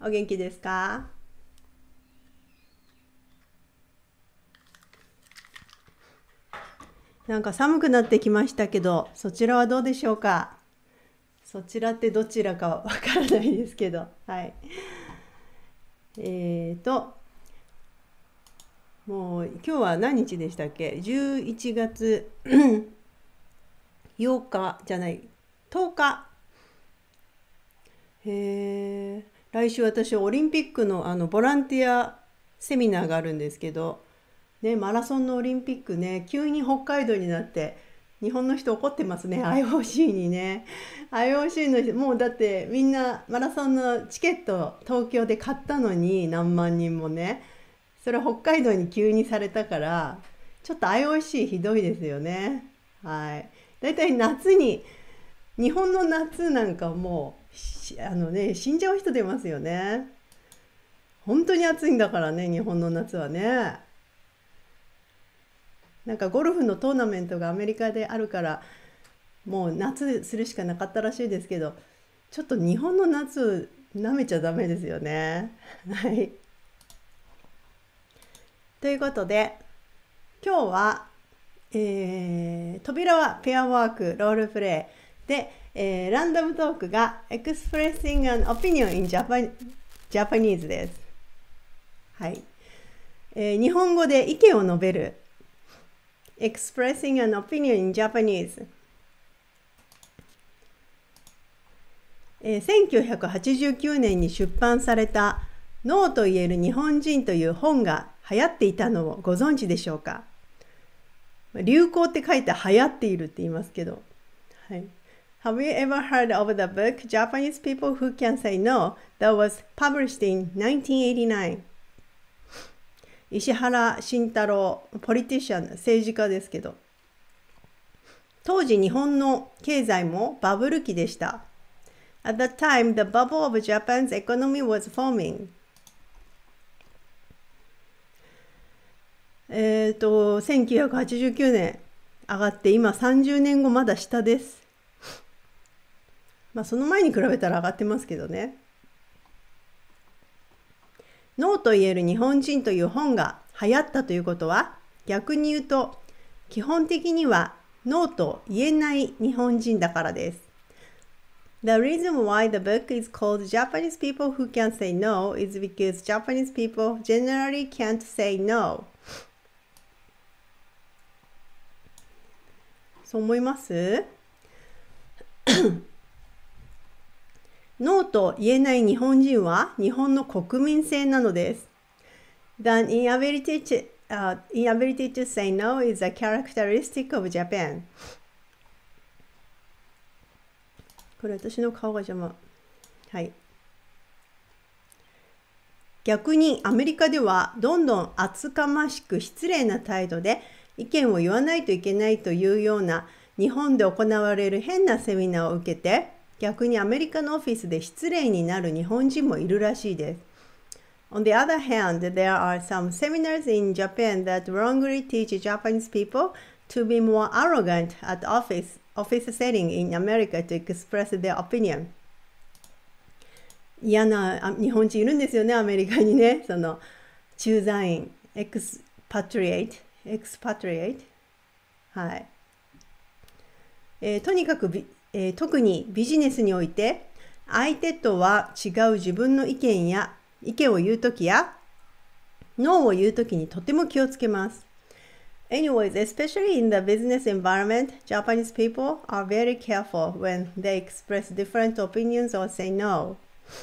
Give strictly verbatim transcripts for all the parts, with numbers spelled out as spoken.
お元気ですか？なんか寒くなってきましたけど、そちらはどうでしょうか？そちらってどちらかわからないですけど、はい。えーと、もう今日は何日でしたっけ？ じゅういち 月ようかじゃない、とおか。へー、来週私オリンピックのあのボランティアセミナーがあるんですけど、ね、マラソンのオリンピックね、急に北海道になって、日本の人怒ってますね、アイオーシー にね。アイオーシー の人、もうだってみんなマラソンのチケット東京で買ったのに何万人もね。それ北海道に急にされたから、ちょっと アイオーシー ひどいですよね。はい。だいたい夏に、日本の夏なんかもう、しあのね、死んじゃう人出ますよね。本当に暑いんだからね、日本の夏はね。なんかゴルフのトーナメントがアメリカであるからもう夏するしかなかったらしいですけど、ちょっと日本の夏なめちゃダメですよね。はい。ということで今日は、えー扉はペアワークロールプレイで、えーランダムトークが Expressing an Opinion in Japan Japanese です。はい。えー日本語で意見を述べる Expressing an Opinion in Japanese、えーせんきゅうひゃくはちじゅうきゅうねんに出版されたノーと言える日本人という本が流行っていたのをご存知でしょうか？流行って書いて流行っているって言いますけど。はい。Have you ever heard of the book Japanese People Who Can Say No that was published in nineteen eighty-nine? 石原慎太郎、ポリティシャン、政治家ですけど。当時日本の経済もバブル期でした。At that time, the bubble of Japan's economy was forming. えっと、せんきゅうひゃくはちじゅうきゅうねん上がって今さんじゅうねんごまだ下です。まあその前に比べたら上がってますけどね。ノーと言える日本人という本が流行ったということは、逆に言うと基本的にはノーと言えない日本人だからです。The reason why the book is called Japanese People Who Can Say No is because Japanese people generally can't say no. そう思います？ノーと言えない日本人は日本の国民性なのです。The inability to, uh, inability to say no is a characteristic of Japan. これ私の顔が邪魔。はい。逆にアメリカではどんどん厚かましく失礼な態度で意見を言わないといけないというような日本で行われる変なセミナーを受けて、逆にアメリカのオフィスで失礼になる日本人もいるらしいです。On the other hand, there are some seminars in Japan that wrongly teach Japanese people to be more arrogant at office, office setting in America to express their opinion. 嫌な日本人いるんですよね、アメリカにね。その駐在員、エクスパトリエイト、エクスパトリエイト。はい。えー、とにかくビ、えー、特にビジネスにおいて、相手とは違う自分の意見や意見を言うときや、ノーを言うときにとても気をつけます。Anyways, especially in the business environment, Japanese people are very careful when they express different opinions or say no.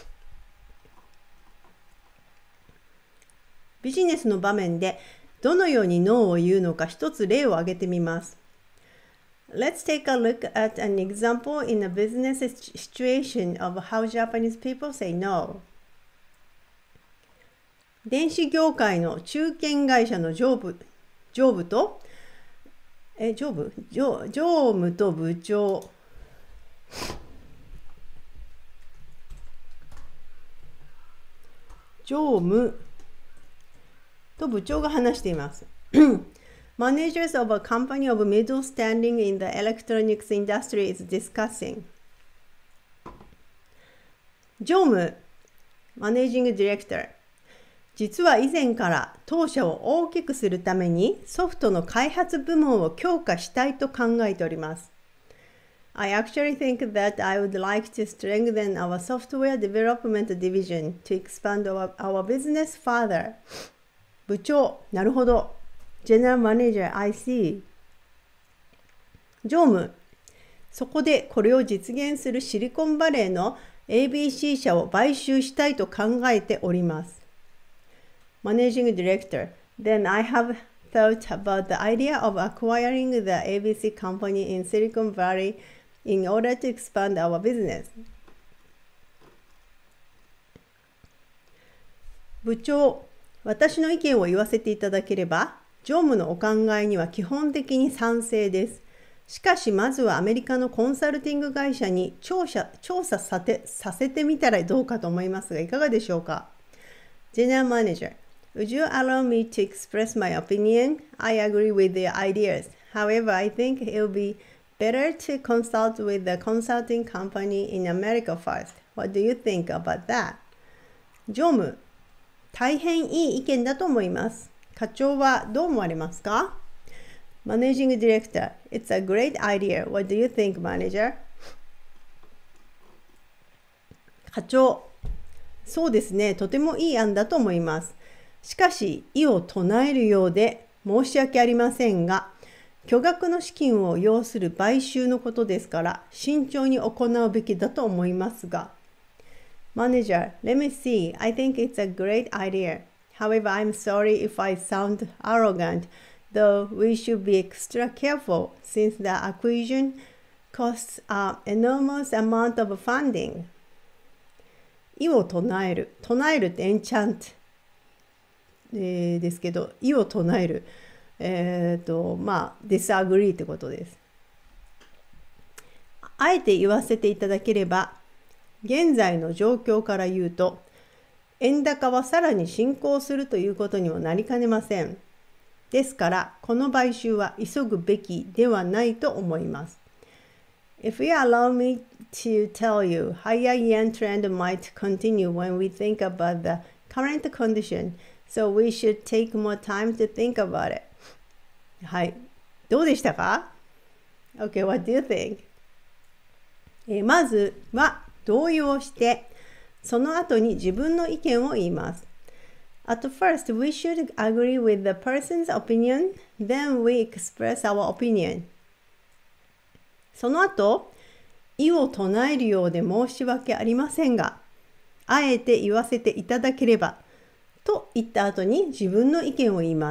ビジネスの場面でどのようにノーを言うのか一つ例を挙げてみます。Let's take a look at an example in a business situation of how Japanese people say no. 電子業界の中堅会社の上部、上部と、え、上部上、常務と部長。常務と部長が話しています。Managers of a company of middle standing in the electronics industry is discussing. 常務マネージングディレクター。実は以前から当社を大きくするためにソフトの開発部門を強化したいと考えております。I actually think that I would like to strengthen our software development division to expand our, our business further. 部長、なるほど。General Manager, I see. 常務、そこでこれを実現するシリコンバレーの エービーシー 社を買収したいと考えております。Managing Director, then I have thought about the idea of acquiring the エービーシー company in Silicon Valley in order to expand our business. 部長、私の意見を言わせていただければ、常務のお考えには基本的に賛成です。しかし、まずはアメリカのコンサルティング会社に調査、調査さて、させてみたらどうかと思いますが、いかがでしょうか。General Manager, would you allow me to express my opinion? I agree with your ideas. However, I think it will be better to consult with the consulting company in America first. What do you think about that? 常務、大変いい意見だと思います。課長はどう思われますか？ Managing Director, it's a great idea. What do you think, Manager? 課長、そうですね、とてもいい案だと思います。しかし、異を唱えるようで申し訳ありませんが、巨額の資金を要する買収のことですから、慎重に行うべきだと思いますが。Manager, let me see. I think it's a great idea. However, I'm sorry if I sound arrogant, though we should be extra careful since the acquisition costs an enormous amount of funding. 異を唱える。唱えるってエンチャント、えー、ですけど、異を唱える。えっと、まあ、disagree ってことです。あえて言わせていただければ、現在の状況から言うと、円高はさらに進行するということにもなりかねません。ですから、この買収は急ぐべきではないと思います。If you allow me to tell you, higher yen trend might continue when we think about the current condition, so we should take more time to think about it. はい。どうでしたか？ Okay, what do you think? えー、まずは同意をして、その後に自分の意見を言います。At first, we should agree with the person's opinion, then we express our opinion. その後、異を唱えるようで申し訳ありませんが、あえて言わせていただければ、と言った後に自分の意見を言います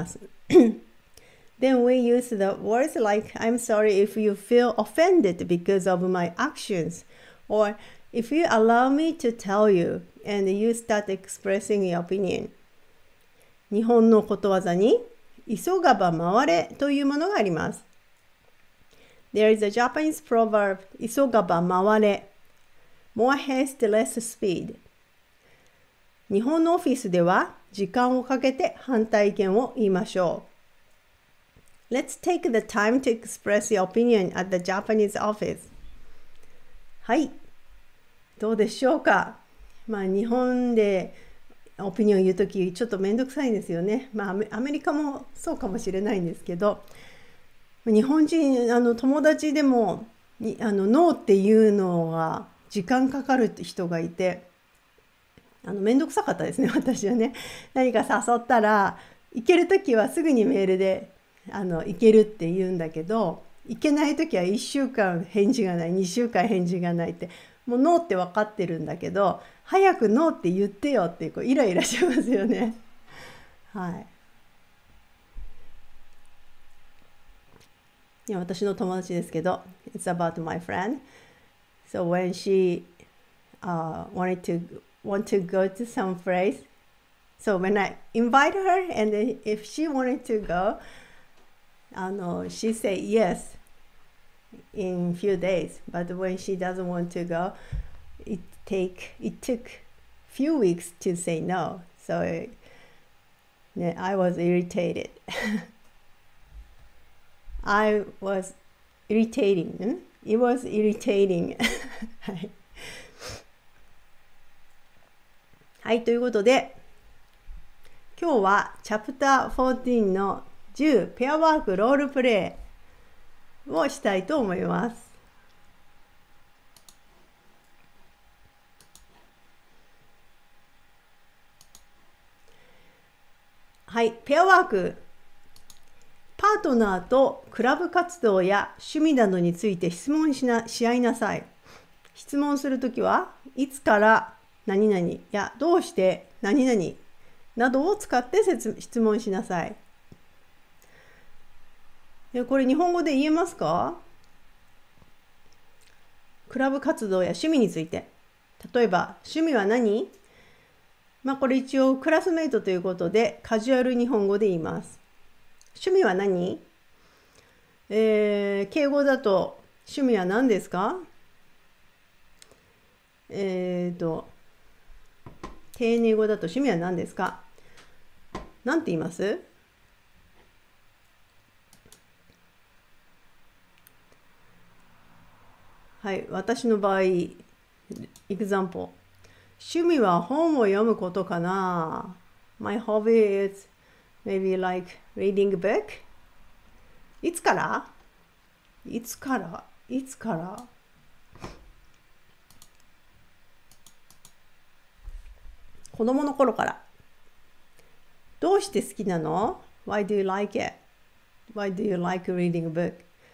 。Then we use the words like, I'm sorry if you feel offended because of my actions, or if you allow me to tell you, and you start expressing your opinion. 日本のことわざに、急がば回れというものがあります。There is a Japanese proverb, 急がば回れ。More haste, less speed. 日本のオフィスでは時間をかけて反対意見を言いましょう。Let's take the time to express your opinion at the Japanese office. はい。どうでしょうか。まあ日本でオピニオン言うときちょっとめんどくさいんですよね。まあアメリカもそうかもしれないんですけど、日本人あの友達でもあのノーっていうのが時間かかる人がいて、あのめんどくさかったですね私はね。何か誘ったら行けるときはすぐにメールであの行けるって言うんだけど、行けないときはいっしゅうかん返事がない、にしゅうかん返事がないって、もうノーって分かってるんだけど、早くノーって言ってよってこうイライラしますよね。はい。いや私の友達ですけど、It's about my friend. So when she uh, wanted to want to go to some place, so when I invite her and if she wanted to go, あの she said yes in few days. But when she doesn't want to go, it take it took few weeks to say no. So yeah, I was irritated. I was irritating. It was irritating. はい。 はい、ということで、今日はチャプターじゅうよんのじゅうペアワークロールプレイをしたいと思います。はい、ペアワーク。パートナーとクラブ活動や趣味などについて質問しな、し合いなさい。質問するときは、いつから何々やどうして何々などを使って質問しなさい。でこれ日本語で言えますか？クラブ活動や趣味について。例えば、趣味は何？まあこれ一応クラスメイトということでカジュアル日本語で言います。趣味は何？えー、敬語だと趣味は何ですか？えーと、丁寧語だと趣味は何ですか？何て言います？はい、私の場合、example。趣味は本を読むことかな。My hobby is maybe like reading a book. いつからいつからいつから子供の頃から。どうして好きなの？ Why do you like it? Why do you like reading a book?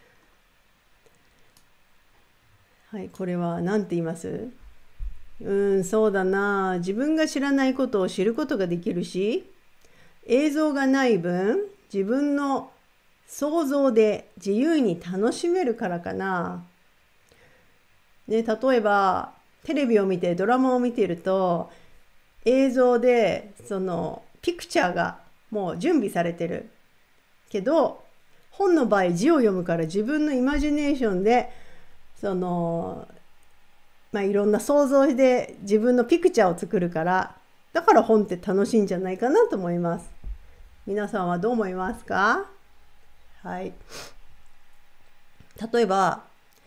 はい、これは何て言います？うん、そうだな。自分が知らないことを知ることができるし、映像がない分、自分の想像で自由に楽しめるからかな。ね、例えば、テレビを見て、ドラマを見ていると、映像で、その、ピクチャーがもう準備されてる。けど、本の場合字を読むから自分のイマジネーションで、その、まあ、いろんな想像で自分のピクチャーを作るから、だから本って楽しいんじゃないかなと思います。皆さんはどう思いますか？はい。例えば、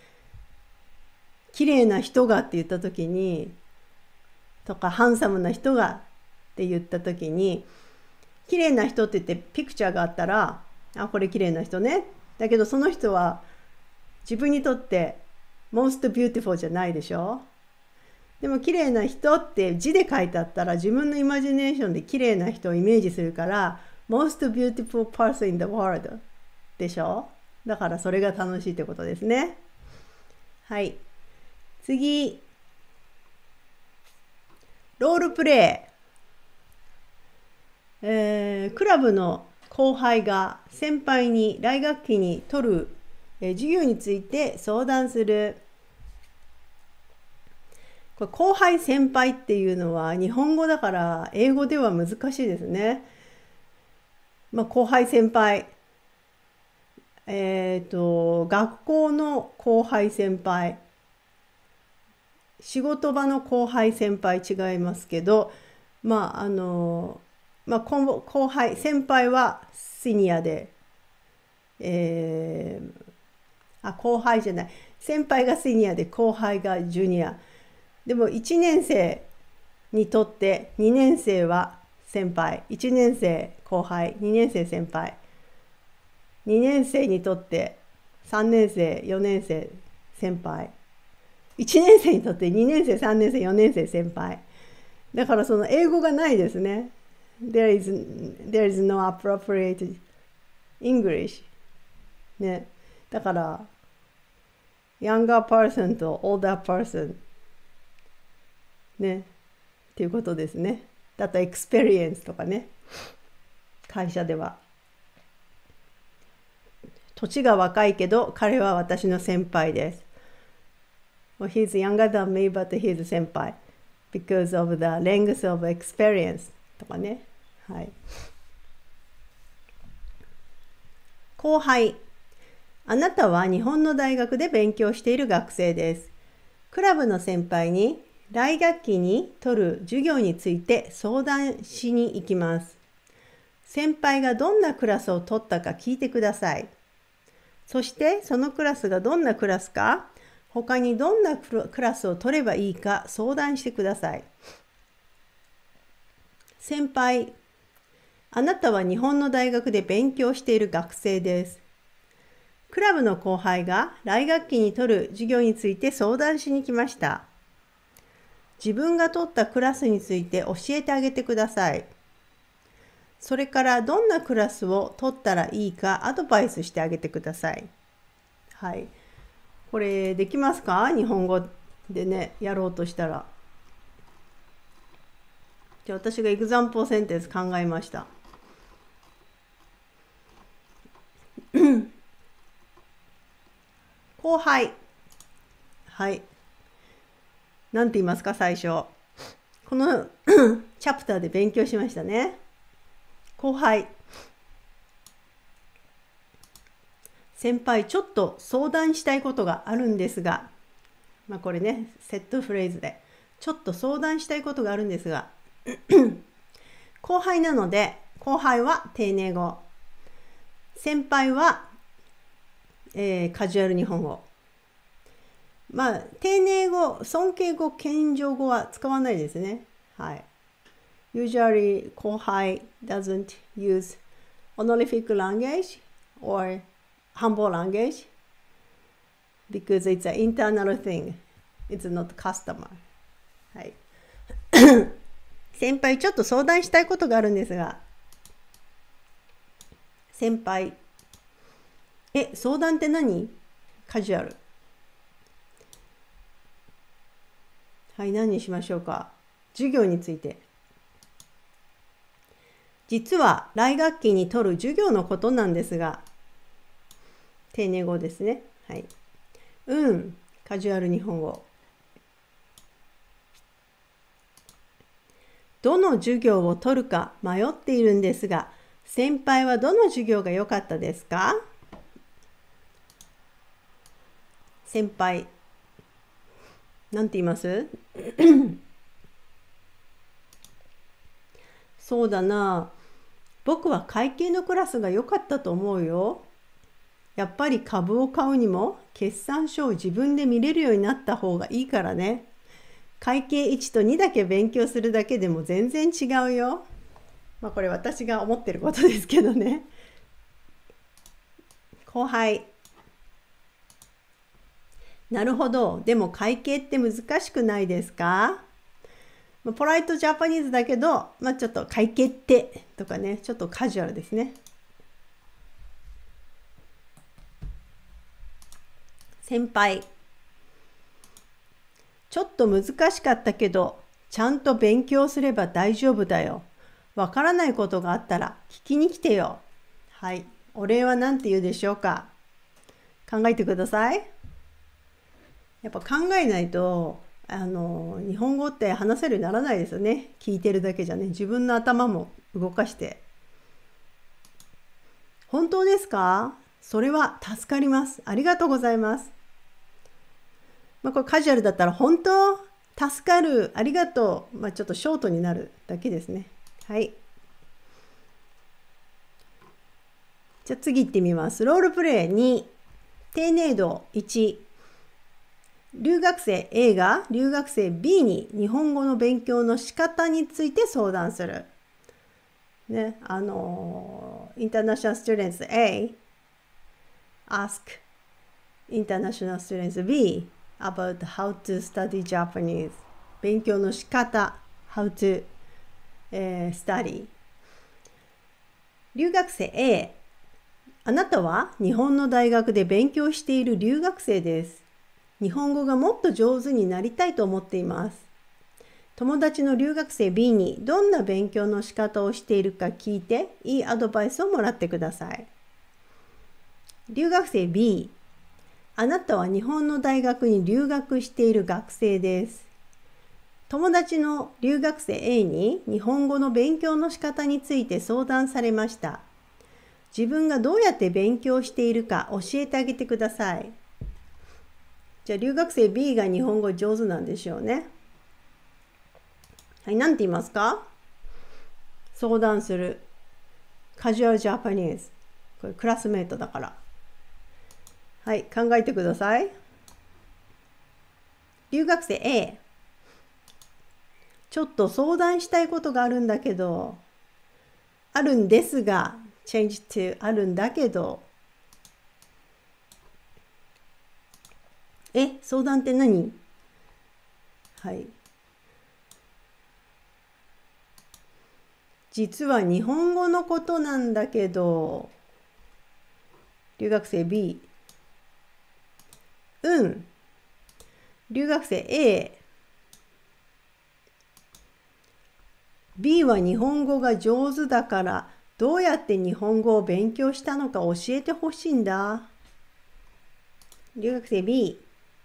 綺麗な人がって言ったときに、とかハンサムな人がって言ったときに、綺麗な人って言ってピクチャーがあったら、あ、これ綺麗な人ね。だけどその人は自分にとってmost beautiful じゃないでしょ。でも綺麗な人って字で書いてあったら自分のイマジネーションで綺麗な人をイメージするから most beautiful person in the world でしょ。だからそれが楽しいってことですね。はい。次。ロールプレイ。えー、クラブの後輩が先輩に来学期に取る、えー、授業について相談する。これ後輩先輩っていうのは日本語だから英語では難しいですね。まあ、後輩先輩。えっと、学校の後輩先輩。仕事場の後輩先輩違いますけど、まあ、あの、まあ、後輩、先輩はシニアで、えー、あ、後輩じゃない。先輩がシニアで後輩がジュニア。でもいちねん生にとってにねん生は先輩、いちねん生後輩、にねん生先輩、にねん生にとってさんねん生、よねん生先輩、いちねん生にとってにねん生、さんねん生、よねん生先輩。だからその英語がないですね。There is, there is no appropriate English。ね。だから、younger person と older person。ね。っていうことですね。だと experience とかね。会社では。年が若いけど、彼は私の先輩です。Well, he's younger than me, but he's 先輩。because of the length of experience とかね。はい。後輩。あなたは日本の大学で勉強している学生です。クラブの先輩に来学期に取る授業について相談しに行きます。先輩がどんなクラスを取ったか聞いてください。そしてそのクラスがどんなクラスか、他にどんなクラスを取ればいいか相談してください。 先輩、あなたは日本の大学で勉強している学生です。クラブの後輩が来学期に取る授業について相談しに来ました。自分が取ったクラスについて教えてあげてください。それからどんなクラスを取ったらいいかアドバイスしてあげてください。はい。これできますか？日本語でね、やろうとしたら。じゃあ私がエグザンポーセンテンス考えました。後輩。はい。なんて言いますか、最初。このチャプターで勉強しましたね。後輩。先輩、ちょっと相談したいことがあるんですが、まあこれね、セットフレーズで、ちょっと相談したいことがあるんですが、後輩なので、後輩は丁寧語。先輩は、えー、カジュアル日本語。まあ、丁寧語、尊敬語、謙譲語は使わないですね。はい。Usually, 後輩 doesn't use honorific language or humble language because it's an internal thing. It's not customer. はい。先輩、ちょっと相談したいことがあるんですが。先輩。え、相談って何？カジュアル。はい、何にしましょうか。授業について。実は来学期に取る授業のことなんですが、丁寧語ですね。はい。うん、カジュアル日本語。どの授業を取るか迷っているんですが、先輩はどの授業が良かったですか？先輩。なんて言いますそうだな。僕は会計のクラスが良かったと思うよ。やっぱり株を買うにも決算書を自分で見れるようになった方がいいからね。会計いちとにだけ勉強するだけでも全然違うよ。まあこれ私が思ってることですけどね。後輩。なるほど。でも会計って難しくないですか？ポライトジャパニーズだけど、まあちょっと会計ってとかね、ちょっとカジュアルですね。先輩。ちょっと難しかったけど、ちゃんと勉強すれば大丈夫だよ。わからないことがあったら聞きに来てよ。はい。お礼は何て言うでしょうか？考えてください。やっぱ考えないと、あの、日本語って話せるようにならないですよね。聞いてるだけじゃね。自分の頭も動かして。本当ですか？それは助かります。ありがとうございます。まあ、これカジュアルだったら、本当？助かる。ありがとう。まあ、ちょっとショートになるだけですね。はい。じゃあ次行ってみます。ロールプレイに、丁寧度いち。留学生 A が留学生 B に日本語の勉強の仕方について相談する。ね、あの、International Students A ask International Students B about how to study Japanese。勉強の仕方、how to、えー、study。留学生 A、あなたは日本の大学で勉強している留学生です。日本語がもっと上手になりたいと思っています。友達の留学生 B にどんな勉強の仕方をしているか聞いて、いいアドバイスをもらってください。留学生 B、あなたは日本の大学に留学している学生です。友達の留学生 A に日本語の勉強の仕方について相談されました。自分がどうやって勉強しているか教えてあげてください。じゃあ留学生 B が日本語上手なんでしょうね。はい、何て言いますか？相談する。カジュアルジャパニーズ。これクラスメートだから。はい、考えてください。留学生 A。 ちょっと相談したいことがあるんだけど、あるんですが、change to あるんだけど、え、相談って何？はい。実は日本語のことなんだけど、留学生 B。うん。留学生 A。B は日本語が上手だから、どうやって日本語を勉強したのか教えてほしいんだ。留学生 B。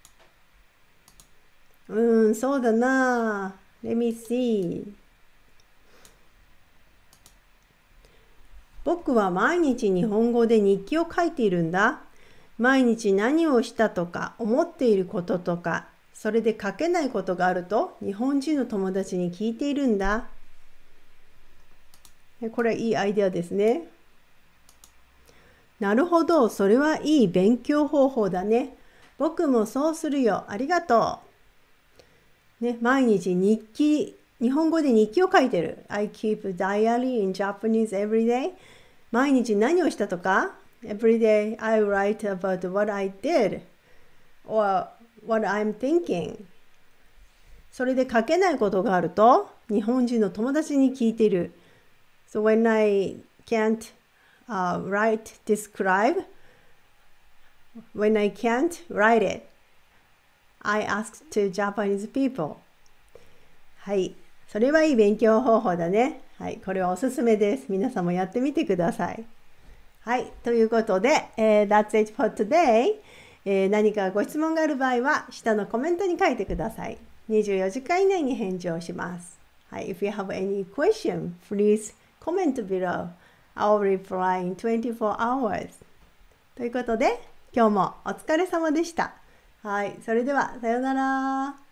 うん、そうだな。Let me see。僕は毎日日本語で日記を書いているんだ。毎日何をしたとか思っていることとか、それで書けないことがあると日本人の友達に聞いているんだ。これいいアイデアですね。なるほど、それはいい勉強方法だね。僕もそうするよ。ありがとう。ね、毎日日記、日本語で日記を書いてる。I keep a diary in Japanese every day. 毎日何をしたとか Every day I write about what I did or what I'm thinking. それで書けないことがあると日本人の友達に聞いている。So when I can't uh, write, describe, when I can't write it, I ask to Japanese people. はい。それはいい勉強方法だね。はい。これはおすすめです。皆さんもやってみてください。はい。ということで、えー、That's it for today、えー。何かご質問がある場合は、下のコメントに書いてください。にじゅうよじかん以内に返事をします。はい。If you have any question, please comment below. I'll reply in twenty-four hours. ということで、今日もお疲れ様でした。はい。それでは、さようなら。